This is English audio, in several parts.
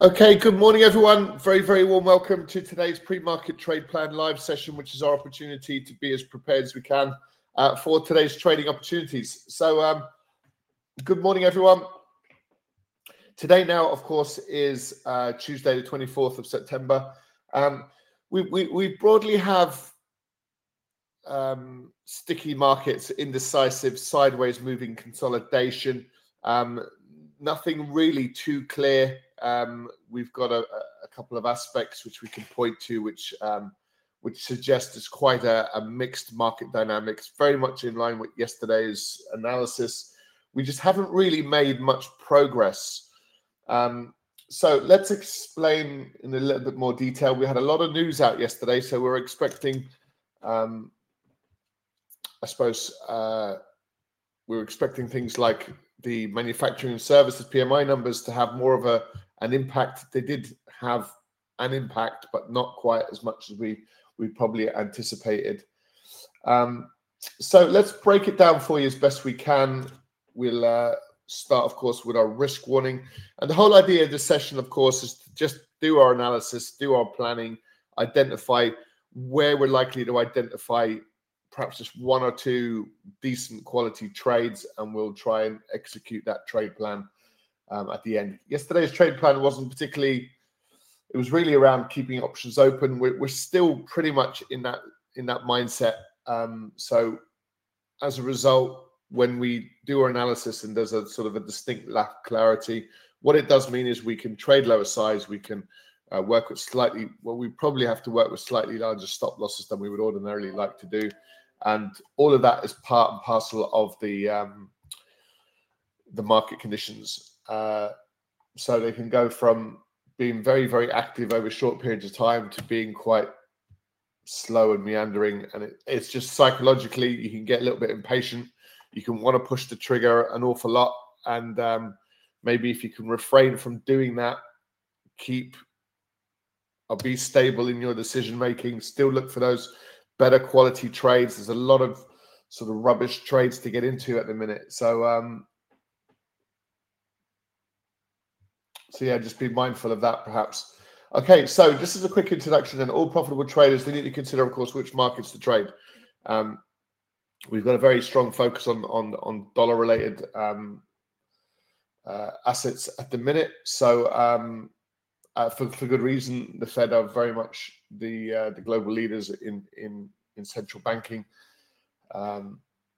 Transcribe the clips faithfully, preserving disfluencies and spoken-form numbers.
Okay, good morning, everyone. Very, very warm welcome to today's pre-market trade plan live session, which is our opportunity to be as prepared as we can uh, for today's trading opportunities. So, um, good morning, everyone. Today now, of course, is uh, Tuesday, the twenty-fourth of September. Um, we, we, we broadly have um, sticky markets, indecisive, sideways moving consolidation. Um, nothing really too clear. Um, we've got a, a couple of aspects which we can point to, which um, which suggest it's quite a, a mixed market dynamics, very much in line with yesterday's analysis. We just haven't really made much progress. Um, so let's explain in a little bit more detail. We had a lot of news out yesterday, so we're expecting, um, I suppose, uh, we were expecting things like the manufacturing and services P M I numbers to have more of a an impact. They did have an impact, but not quite as much as we we probably anticipated. Um, so let's break it down for you as best we can. We'll uh, start, of course, with our risk warning. And the whole idea of this session, of course, is to just do our analysis, do our planning, identify where we're likely to identify perhaps just one or two decent quality trades, and we'll try and execute that trade plan um, at the end. Yesterday's trade plan wasn't particularly, it was really around keeping options open. We're, we're still pretty much in that in that mindset. Um, so as a result, when we do our analysis and there's a sort of a distinct lack of clarity, what it does mean is we can trade lower size, we can uh, work with slightly, well, we probably have to work with slightly larger stop losses than we would ordinarily like to do. And all of that is part and parcel of the um, the market conditions. Uh, so they can go from being very, very active over short periods of time to being quite slow and meandering. And it, it's just psychologically, you can get a little bit impatient. You can want to push the trigger an awful lot. And um, maybe if you can refrain from doing that, keep or be stable in your decision making, still look for those better quality trades. There's a lot of sort of rubbish trades to get into at the minute. So, um, so yeah, just be mindful of that perhaps. Okay, so just as a quick introduction, then all profitable traders, they need to consider, of course, which markets to trade. Um, we've got a very strong focus on on, on dollar-related um, uh, assets at the minute. So um, uh, for, for good reason, the Fed are very much the uh, the global leaders in in in central banking. Um,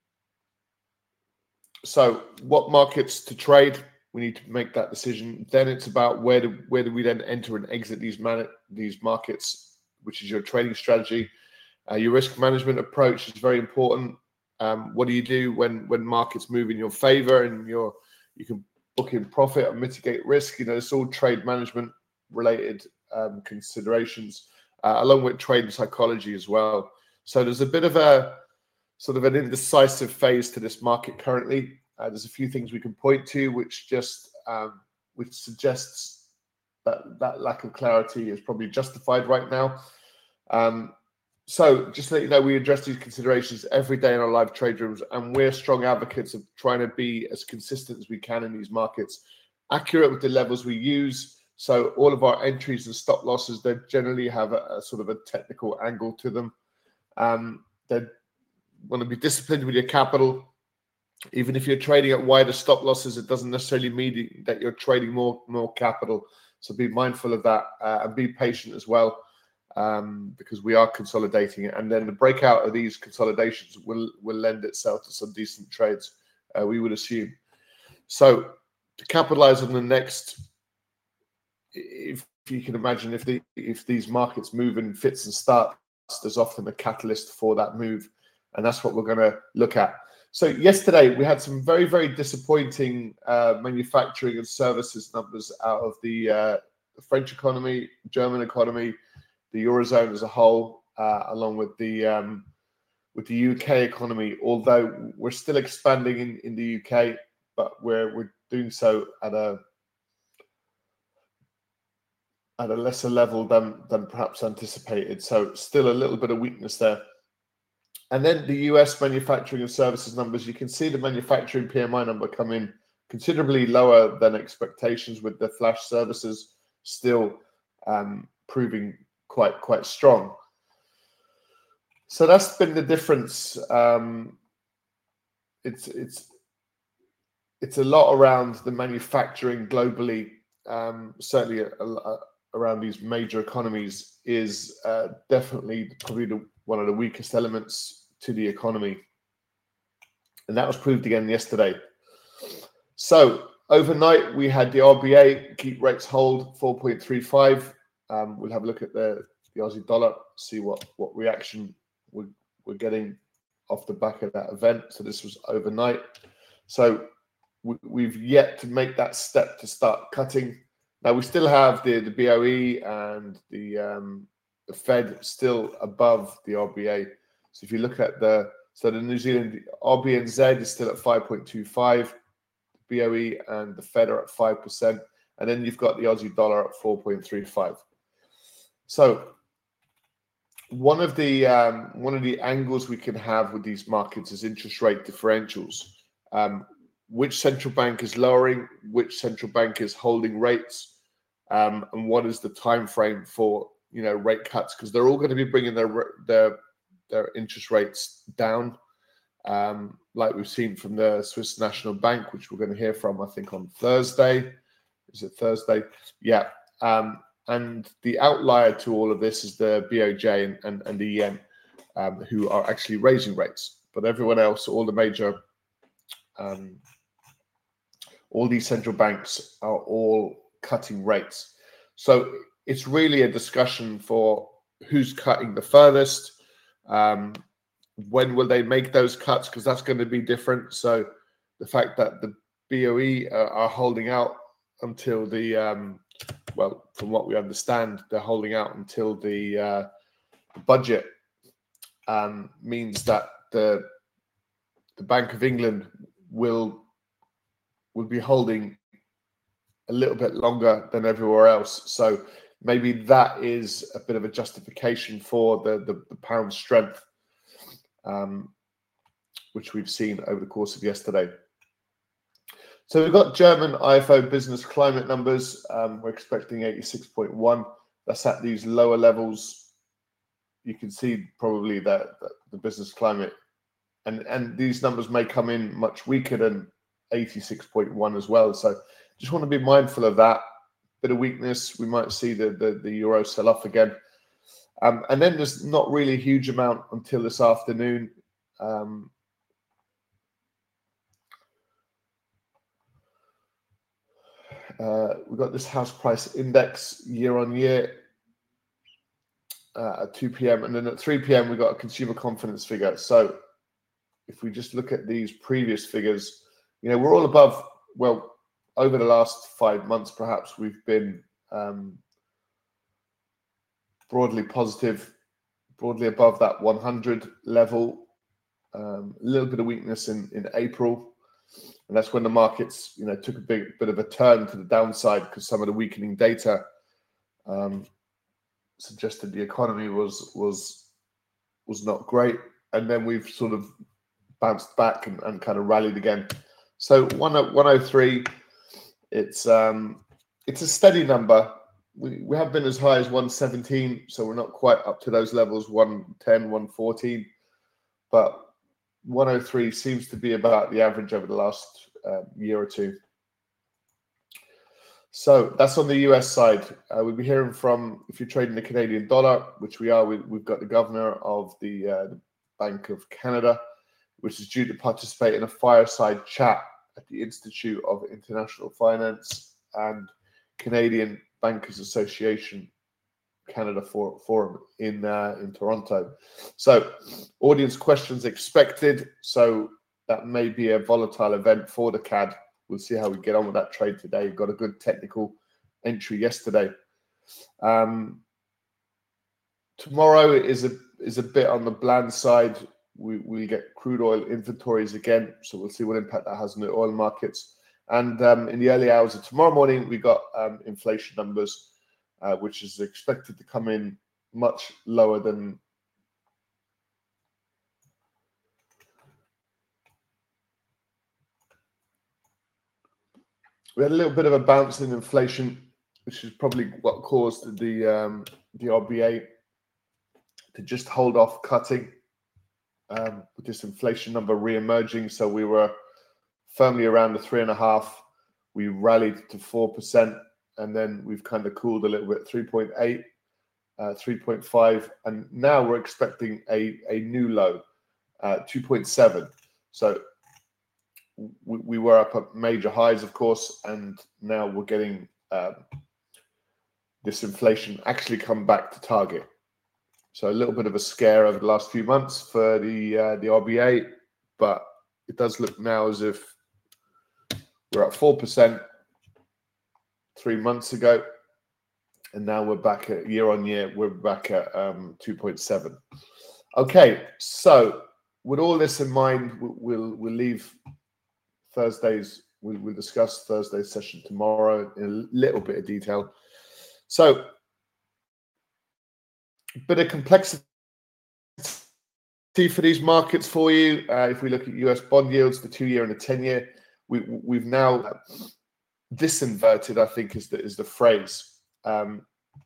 so what markets to trade? We need to make that decision. Then it's about where do where do we then enter and exit these man these markets, which is your trading strategy. Uh, your risk management approach is very important. Um, what do you do when when markets move in your favor and you're you can book in profit or mitigate risk? You know, it's all trade management related um, considerations, uh, along with trade psychology as well. So there's a bit of a sort of an indecisive phase to this market currently. Uh, there's a few things we can point to which just um, which suggests that that lack of clarity is probably justified right now. Um, so just to let you know, we address these considerations every day in our live trade rooms, and we're strong advocates of trying to be as consistent as we can in these markets, accurate with the levels we use. So all of our entries and stop losses, they generally have a, a sort of a technical angle to them. Um, they want to be disciplined with your capital. Even if you're trading at wider stop losses, it doesn't necessarily mean that you're trading more more capital. So be mindful of that uh, and be patient as well, um, because we are consolidating it. And then the breakout of these consolidations will will lend itself to some decent trades, uh, we would assume. So to capitalize on the next, if you can imagine, if the if these markets move in fits and starts, there's often a catalyst for that move, and that's what we're going to look at. So yesterday we had some very, very disappointing uh, manufacturing and services numbers out of the, uh, the French economy, German economy, the Eurozone as a whole, uh, along with the um, with the U K economy. Although we're still expanding in, in the U K, but we're we're doing so at a at a lesser level than than perhaps anticipated. So still a little bit of weakness there. And then the U S manufacturing and services numbers, you can see the manufacturing P M I number come in considerably lower than expectations with the flash services still um, proving quite quite strong. So that's been the difference. Um, it's it's it's a lot around the manufacturing globally. Um, certainly, a, a, around these major economies is uh, definitely probably the, one of the weakest elements to the economy, and that was proved again yesterday. So overnight, we had the R B A keep rates hold four point three five. Um, we'll have a look at the, the Aussie dollar, see what, what reaction we're, we're getting off the back of that event. So this was overnight. So we, we've yet to make that step to start cutting. Now, we still have the, the B O E and the, um, the Fed still above the R B A. So if you look at the, so the New Zealand R B N Z is still at five point two five. B O E and the Fed are at five percent, and then you've got the Aussie dollar at four point three five. So one of the um, one of the angles we can have with these markets is interest rate differentials. Um, which central bank is lowering? Which central bank is holding rates? Um, and what is the time frame for you know rate cuts? Because they're all going to be bringing their their their interest rates down. Um, like we've seen from the Swiss National Bank, which we're going to hear from, I think, on Thursday. Is it Thursday? Yeah. Um, and the outlier to all of this is the B O J and, and, and the yen, um, who are actually raising rates. But everyone else, all the major, um, all these central banks are all cutting rates. So it's really a discussion for who's cutting the furthest. Um, When will they make those cuts? Because that's going to be different. So the fact that the B O E are, are holding out until the, um, well, from what we understand, they're holding out until the uh, budget um, means that the the Bank of England will will be holding a little bit longer than everywhere else. So maybe that is a bit of a justification for the the, the pound strength. Um, which we've seen over the course of yesterday. So we've got German I F O business climate numbers. Um, we're expecting eighty-six point one. That's at these lower levels. You can see probably that, that the business climate, and, and these numbers may come in much weaker than eighty-six point one as well. So just want to be mindful of that. Bit of weakness. We might see the, the, the euro sell off again. Um, and then there's not really a huge amount until this afternoon. Um, uh, we've got this house price index year on year uh, at two p m and then at three p m we've got a consumer confidence figure. So if we just look at these previous figures, you know, we're all above, well, over the last five months, perhaps we've been um, broadly positive, broadly above that one hundred level. Um, a little bit of weakness in, in April, and that's when the markets, you know, took a big bit of a turn to the downside because some of the weakening data um, suggested the economy was was was not great, and then we've sort of bounced back and, and kind of rallied again. So one oh three, it's um, it's a steady number. We we have been as high as one seventeen, so we're not quite up to those levels, one ten, one fourteen, but one oh three seems to be about the average over the last uh, year or two. So that's on the U S side. Uh, we'll be hearing from, if you're trading the Canadian dollar, which we are, we, we've got the governor of the, uh, the Bank of Canada, which is due to participate in a fireside chat at the Institute of International Finance and Canadian Bankers Association Canada for, Forum in uh, in Toronto. So audience questions expected. So that may be a volatile event for the C A D. We'll see how we get on with that trade today. Got a good technical entry yesterday. Um, tomorrow is a is a bit on the bland side. We we get crude oil inventories again, so we'll see what impact that has on the oil markets. And um, in the early hours of tomorrow morning, we got um, inflation numbers, Uh, which is expected to come in much lower than we had a little bit of a bounce in inflation which is probably what caused the um, the R B A to just hold off cutting um, with this inflation number re-emerging. So we were firmly around the three and a half. We rallied to four percent, and then we've kind of cooled a little bit, three point eight, uh, three point five, and now we're expecting a, a new low, uh, two point seven. So we, we were up at major highs, of course, and now we're getting um, this inflation actually come back to target. So a little bit of a scare over the last few months for the uh, the R B A, but it does look now as if we're at four percent three months ago, and now we're back at year on year, we're back at um, two point seven. Okay, so with all this in mind, we'll we'll leave Thursday's, we'll, we'll discuss Thursday's session tomorrow in a little bit of detail. So, a bit of complexity for these markets for you. Uh, if we look at U S bond yields, the two-year and the ten-year, we, we've now disinverted, I think is the, is the phrase. Um,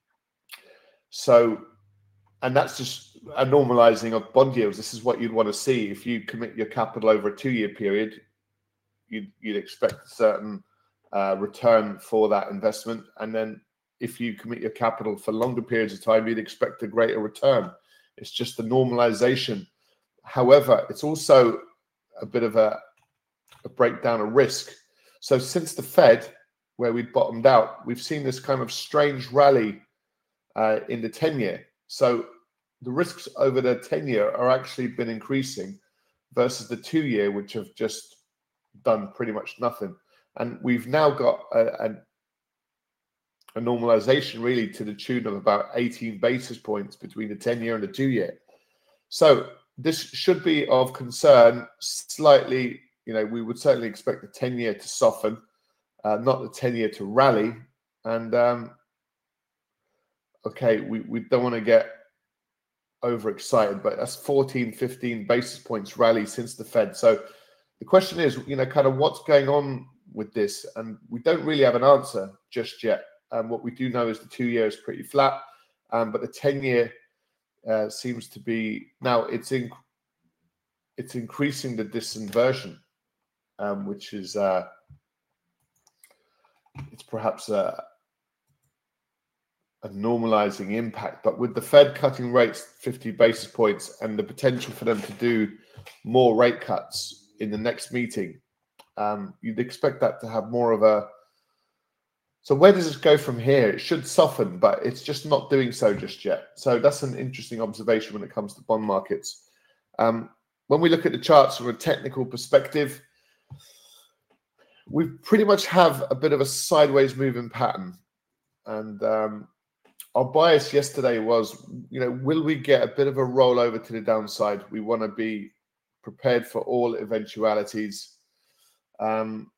so, and that's just a normalizing of bond yields. This is what you'd want to see. If you commit your capital over a two-year period, you'd, you'd expect a certain uh, return for that investment. And then if you commit your capital for longer periods of time, you'd expect a greater return. It's just a normalization. However, it's also a bit of a, a breakdown of risk. So since the Fed, where we bottomed out, we've seen this kind of strange rally uh, in the ten-year. So the risks over the ten-year are actually been increasing versus the two-year, which have just done pretty much nothing. And we've now got a, a, a normalization really to the tune of about eighteen basis points between the ten-year and the two-year. So this should be of concern slightly. You know, we would certainly expect the ten-year to soften, uh, not the ten-year to rally. And um, okay, we, we don't want to get overexcited, but that's fourteen, fifteen basis points rally since the Fed. So the question is, you know, kind of what's going on with this? And we don't really have an answer just yet. Um, what we do know is the two-year is pretty flat, um, but the ten-year uh, seems to be now it's in, it's increasing the disinversion, um, which is uh, it's perhaps a, a normalizing impact. But with the Fed cutting rates fifty basis points and the potential for them to do more rate cuts in the next meeting, um, you'd expect that to have more of a. So where does it go from here? It should soften, but it's just not doing so just yet. So that's an interesting observation when it comes to bond markets. Um, when we look at the charts from a technical perspective, we pretty much have a bit of a sideways moving pattern. And um, our bias yesterday was, you know, will we get a bit of a rollover to the downside? We want to be prepared for all eventualities. Um,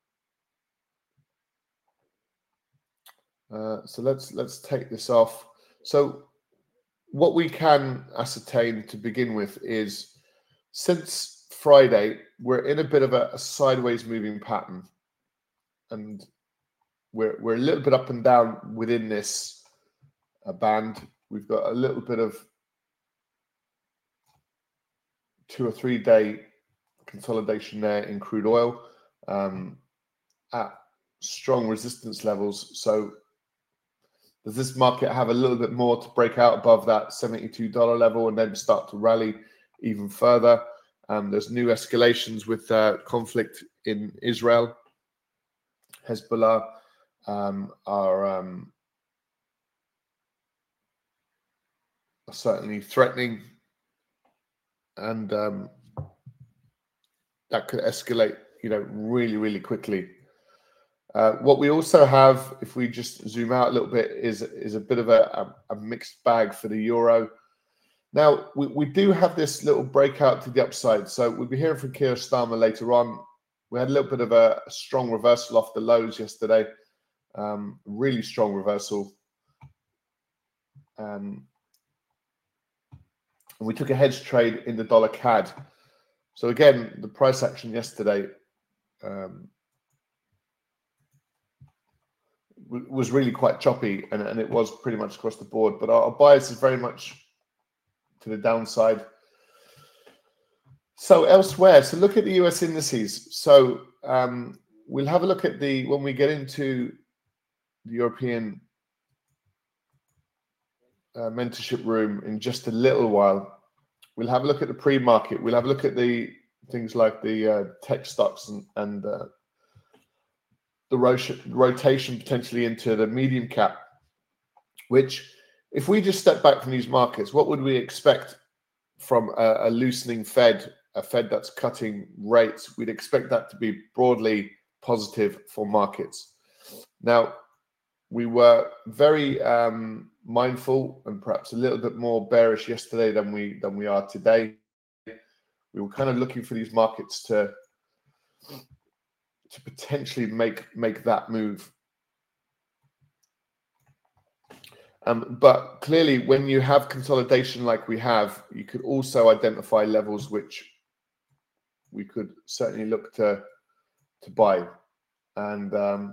Uh, so let's let's take this off. So what we can ascertain to begin with is since Friday, we're in a bit of a, a sideways moving pattern. And we're we're a little bit up and down within this uh, band. We've got a little bit of two or three day consolidation there in crude oil um, at strong resistance levels. So does this market have a little bit more to break out above that seventy-two dollar level and then start to rally even further? Um, there's new escalations with uh, conflict in Israel. Hezbollah um, are, um, are certainly threatening, and um, that could escalate, you know, really, really quickly. Uh, what we also have, if we just zoom out a little bit, is is a bit of a, a, a mixed bag for the euro. Now, we, we do have this little breakout to the upside. So we'll be hearing from Keir Starmer later on. We had a little bit of a, a strong reversal off the lows yesterday. Um, really strong reversal. Um, and we took a hedge trade in the dollar C A D. So again, the price action yesterday, um, was really quite choppy, and, and it was pretty much across the board. But our, our bias is very much to the downside. So elsewhere, so look at the U S indices. So um, we'll have a look at the, when we get into the European uh, mentorship room in just a little while, we'll have a look at the pre-market. We'll have a look at the things like the uh, tech stocks and, and uh, the rot- rotation potentially into the medium cap, which if we just step back from these markets, what would we expect from a, a loosening Fed, a Fed that's cutting rates? We'd expect that to be broadly positive for markets. Now, we were very um, mindful and perhaps a little bit more bearish yesterday than we than we are today. We were kind of looking for these markets to to potentially make make that move. Um, but clearly, when you have consolidation like we have, you could also identify levels which we could certainly look to to buy, and um,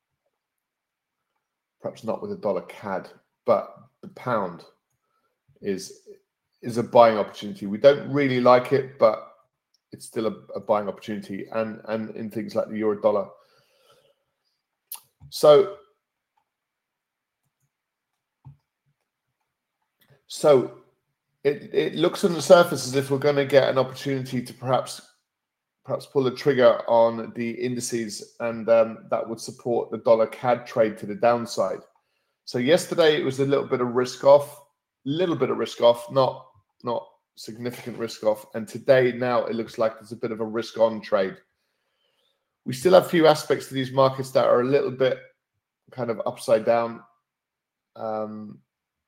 perhaps not with a dollar C A D, but the pound is is a buying opportunity. We don't really like it, but it's still a, a buying opportunity, and and in things like the euro dollar. So. So it, it looks on the surface as if we're going to get an opportunity to perhaps perhaps pull the trigger on the indices, and um, that would support the dollar C A D trade to the downside. So yesterday it was a little bit of risk off, little bit of risk off, not not significant risk off. And today now it looks like there's a bit of a risk on trade. We still have a few aspects to these markets that are a little bit kind of upside down. Um,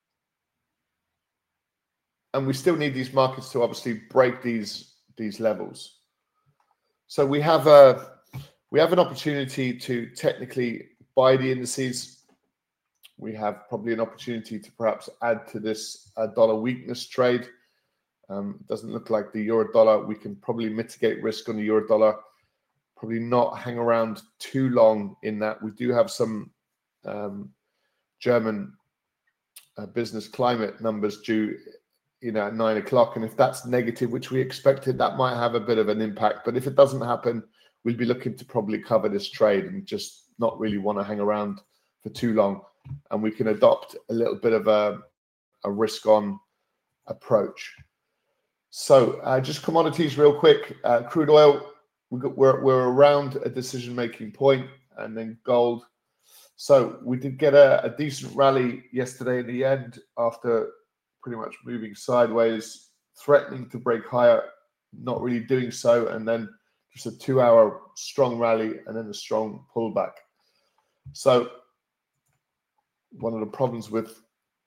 And we still need these markets to obviously break these these levels. So we have a we have an opportunity to technically buy the indices. We have probably an opportunity to perhaps add to this uh, dollar weakness trade. Um, it doesn't look like the euro dollar. We can probably mitigate risk on the euro dollar. Probably not hang around too long in that. We do have some um, German uh, business climate numbers due, you know, at nine o'clock. And if that's negative, which we expected, that might have a bit of an impact. But if it doesn't happen, we'll be looking to probably cover this trade and just not really want to hang around for too long. And we can adopt a little bit of a, a risk on approach. So uh, just commodities real quick. Uh, crude oil, we got, we're, we're around a decision-making point, and then gold. So we did get a, a decent rally yesterday in the end after pretty much moving sideways, threatening to break higher, not really doing so, and then just a two-hour strong rally and then a strong pullback. So one of the problems with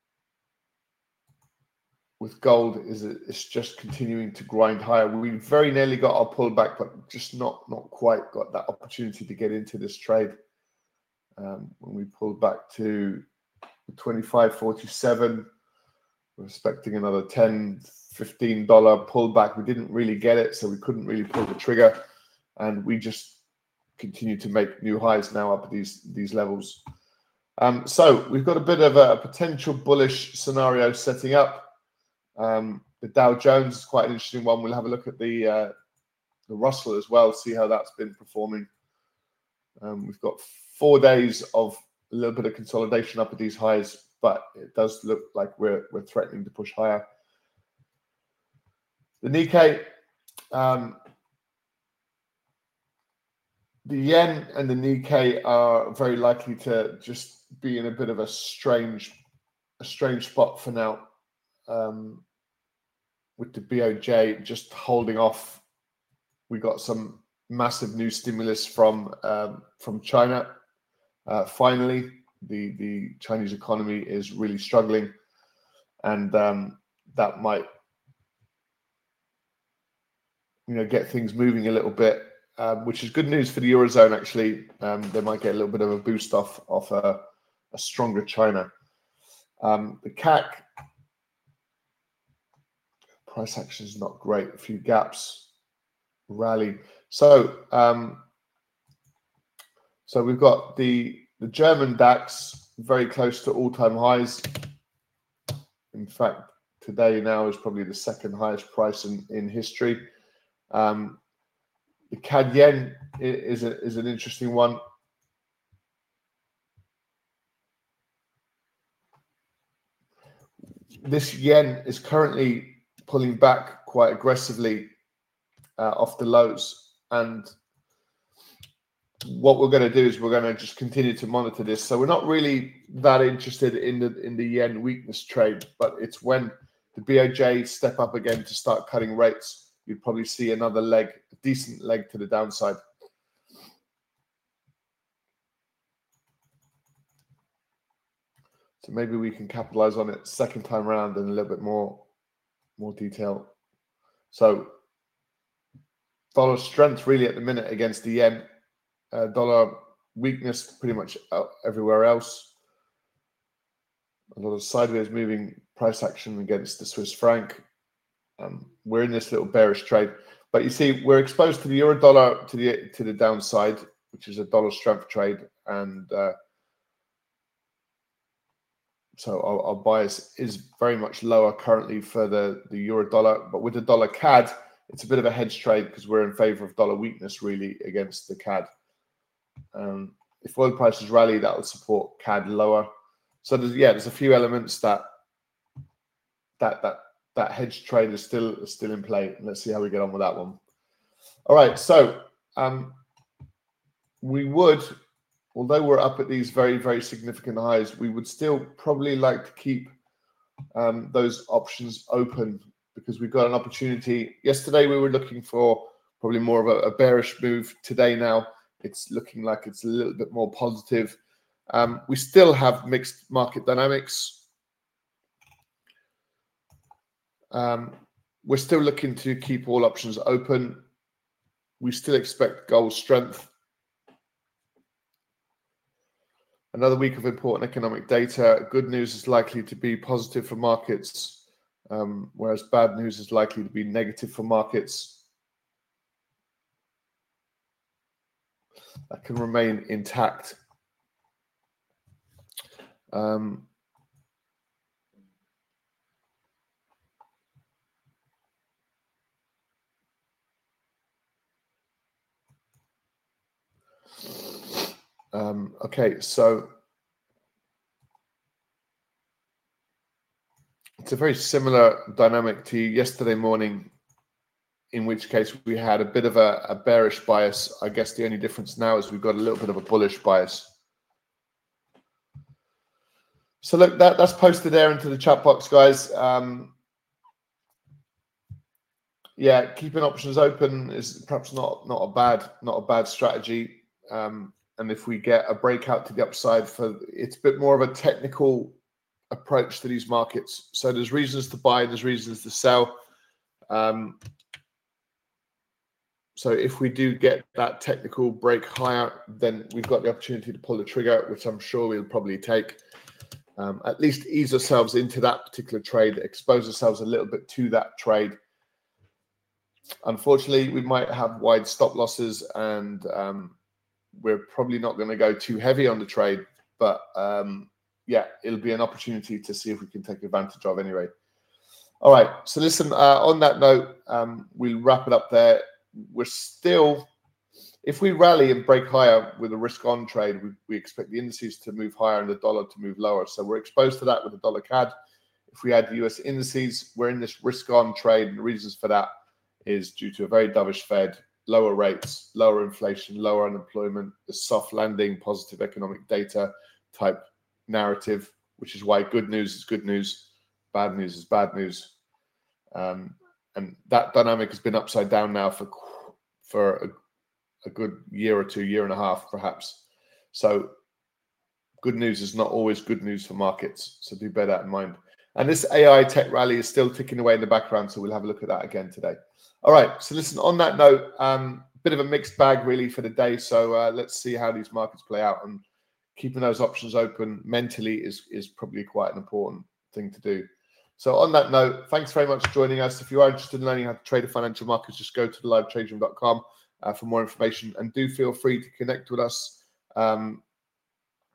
with gold is that it's just continuing to grind higher. We very nearly got our pullback, but just not not quite got that opportunity to get into this trade. Um, when we pulled back to twenty-five forty-seven, we're expecting another ten, fifteen dollar pullback. We didn't really get it, so we couldn't really pull the trigger, and we just continue to make new highs now up at these these levels. Um, so we've got a bit of a, a potential bullish scenario setting up. Um, the Dow Jones is quite an interesting one. We'll have a look at the uh, the Russell as well, see how that's been performing. Um, we've got four days of a little bit of consolidation up at these highs, but it does look like we're we're threatening to push higher. The Nikkei, um, the yen and the Nikkei are very likely to just be in a bit of a strange, a strange spot for now. Um, with the B O J just holding off. We got some massive new stimulus from um, from China. Uh, finally, the the Chinese economy is really struggling, and um, that might, you know, get things moving a little bit, um, which is good news for the Eurozone. Actually, um, they might get a little bit of a boost off off a, a stronger China. Um, the C A C. Price action is not great. A few gaps, rally. So, um, so we've got the The German DAX, very close to all-time highs. In fact, today now is probably the second highest price in, in history. Um, the C A D yen is, a, is an interesting one. This yen is currently pulling back quite aggressively uh, off the lows. And what we're going to do is we're going to just continue to monitor this. So we're not really that interested in the in the yen weakness trade, but it's when the B O J step up again to start cutting rates, you'd probably see another leg, a decent leg to the downside. So maybe we can capitalize on it second time around in a little bit more, more detail. So dollar strength really at the minute against the yen. Uh, dollar weakness pretty much everywhere else. A lot of sideways moving price action against the Swiss franc. Um, we're in this little bearish trade, but you see we're exposed to the euro dollar to the to the downside, which is a dollar strength trade, and uh, so our, our bias is very much lower currently for the the euro dollar. But with the dollar C A D, it's a bit of a hedge trade because we're in favor of dollar weakness really against the C A D. Um, if oil prices rally, that will support C A D lower. So there's, yeah, there's a few elements that that that that hedge trade is still is still in play. Let's see how we get on with that one. All right, so um, we would, although we're up at these very very significant highs, we would still probably like to keep um, those options open because we've got an opportunity. Yesterday we were looking for probably more of a, a bearish move. Today now it's looking like it's a little bit more positive. Um, we still have mixed market dynamics. Um, we're still looking to keep all options open. We still expect gold strength. Another week of important economic data. Good news is likely to be positive for markets, um, whereas bad news is likely to be negative for markets. That can remain intact. Um, um, okay, so it's a very similar dynamic to yesterday morning, in which case we had a bit of a, a bearish bias. I guess the only difference now is we've got a little bit of a bullish bias. So look, that, that's posted there into the chat box, guys. Um, yeah, keeping options open is perhaps not not a bad not a bad strategy. Um, and if we get a breakout to the upside, for it's a bit more of a technical approach to these markets. So there's reasons to buy, there's reasons to sell. Um, so if we do get that technical break higher, then we've got the opportunity to pull the trigger, which I'm sure we'll probably take. Um, at least ease ourselves into that particular trade, expose ourselves a little bit to that trade. Unfortunately, we might have wide stop losses, and um, we're probably not going to go too heavy on the trade. But um, yeah, it'll be an opportunity to see if we can take advantage of anyway. All right. So listen, uh, on that note, um, we'll wrap it up there. We're still, if we rally and break higher with a risk on trade, we, we expect the indices to move higher and the dollar to move lower. So we're exposed to that with the dollar C A D. If we add the U S indices, we're in this risk on trade. And the reasons for that is due to a very dovish Fed, lower rates, lower inflation, lower unemployment, the soft landing, positive economic data type narrative, which is why good news is good news, bad news is bad news. Um, and that dynamic has been upside down now for, for a, a good year or two, year and a half, perhaps. So good news is not always good news for markets. So do bear that in mind. And this A I tech rally is still ticking away in the background. So we'll have a look at that again today. All right. So listen, on that note, um, bit of a mixed bag really for the day. So uh, let's see how these markets play out, and keeping those options open mentally is, is probably quite an important thing to do. So on that note, thanks very much for joining us. If you are interested in learning how to trade the financial markets, just go to the live trade room dot com uh, for more information, and do feel free to connect with us. Um,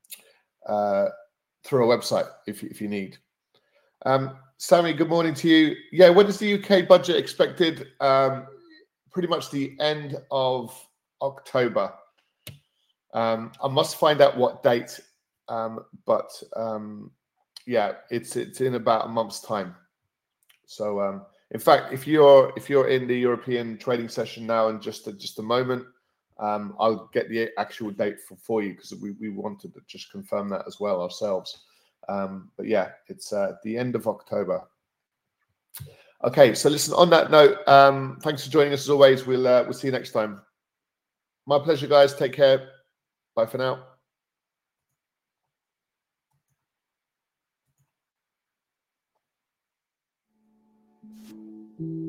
uh, through our website if if you need. Um, Sammy, good morning to you. Yeah, when is the U K budget expected? Um, pretty much the end of October. Um, I must find out what date, um, but um, yeah, it's it's in about a month's time. So, um, in fact, if you're if you're in the European trading session now, in just a, just a moment, um, I'll get the actual date for, for you because we we wanted to just confirm that as well ourselves. Um, but yeah, it's uh, the end of October. Okay, so listen. On that note, um, thanks for joining us as always. We'll uh, we'll see you next time. My pleasure, guys. Take care. Bye for now.